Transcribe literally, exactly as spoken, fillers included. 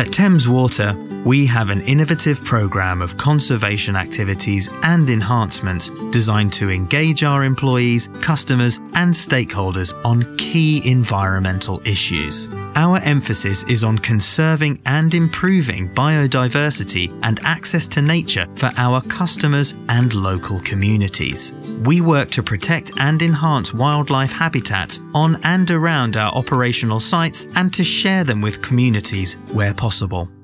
At Thames Water, we have an innovative programme of conservation activities and enhancements designed to engage our employees, customers and stakeholders on key environmental issues. Our emphasis is on conserving and improving biodiversity and access to nature for our customers and local communities. We work to protect and enhance wildlife habitats on and around our operational sites and to share them with communities where possible.